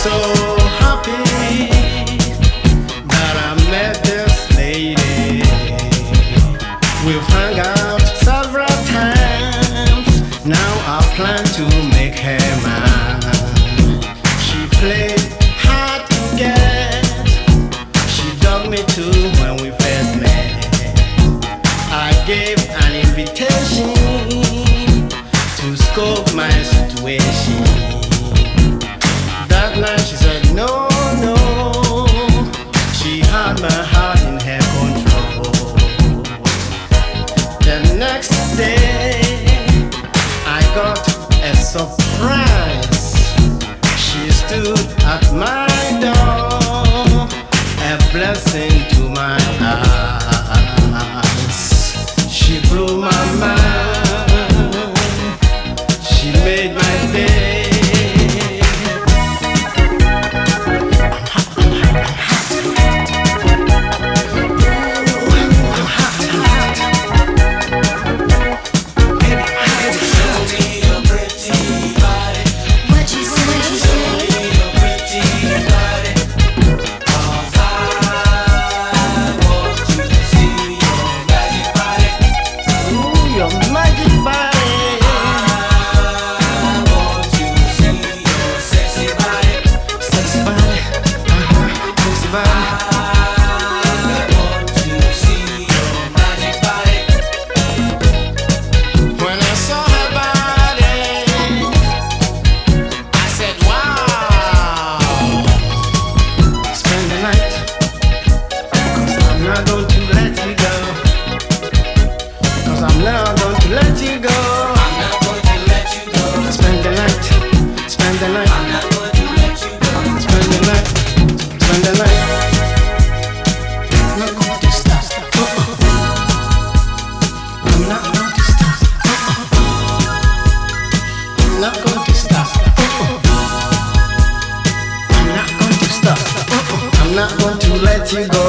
so happy that I met this lady. We've hung out several times. Now I plan to make her mine. She played hard to get. She dug me too when we first met. I gave an invitation to scope my situation. That night she said no, no. She had my heart in her control. The next day I got a surprise. She stood at my door, a blessing to my eyes. She blew my mind. She made my day. I'm not going to let you go.